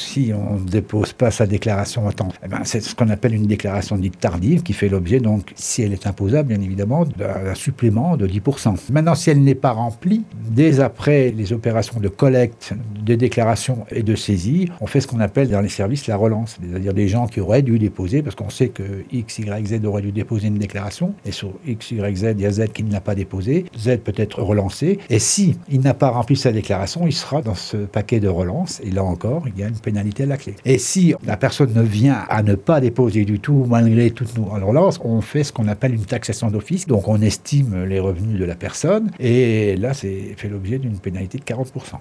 si on ne dépose pas sa déclaration à temps, c'est ce qu'on appelle une déclaration dite tardive qui fait l'objet, donc, si elle est imposable, bien évidemment, d'un supplément de 10%. Maintenant, si elle n'est pas remplie, dès après les opérations de collecte, de déclaration et de saisie, on fait ce qu'on appelle dans les services la relance, c'est-à-dire des gens qui auraient dû déposer, parce qu'on sait que X, Y, Z aurait dû déposer une déclaration, et sur X, Y, Z, il y a Z qui ne l'a pas déposé, Z peut être relancé, et si il n'a pas rempli sa déclaration, il sera dans ce paquet de relance, et là encore, il y a une pénalité à la clé. Et si la personne ne vient à ne pas déposer du tout, malgré toutes nos relances, on fait ce qu'on appelle une taxation d'office, donc on estime les revenus de la personne, et là, c'est fait l'objet d'une pénalité de 40%.